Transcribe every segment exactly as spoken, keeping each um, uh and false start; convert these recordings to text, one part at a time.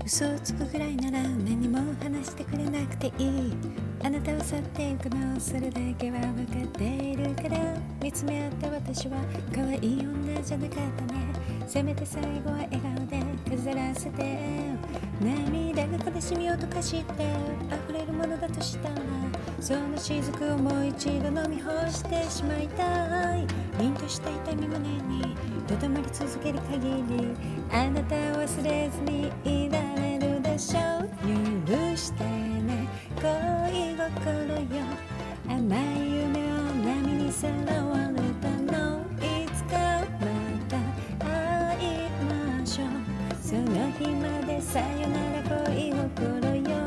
嘘をつくぐらいなら何も話してくれなくていい。あなたは去っていくの、それだけは分かっているから。見つめ合った私は可愛い女じゃなかったね。せめて最後は笑顔で飾らせて。涙が悲しみを溶かして溢れるものだとしたら、その雫をもう一度飲み干してしまいたい。凛とした痛み胸にとどまり続ける限り、あなたを忘れずにいられるでしょう。許してね恋心よ、甘い夢を波にさらわれたの。いつかまた会いましょう、その日までさよなら恋心よ。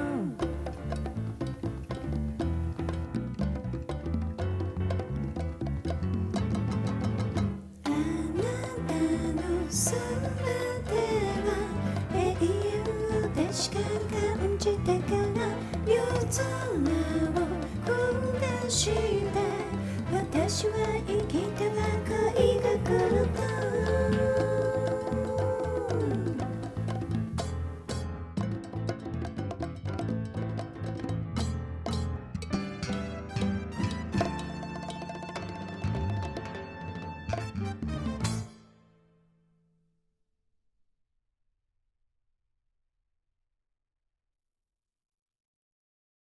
あなたのそばでは永遠を確か感じたから、夜空を踏んでして私は生きては恋が来ると。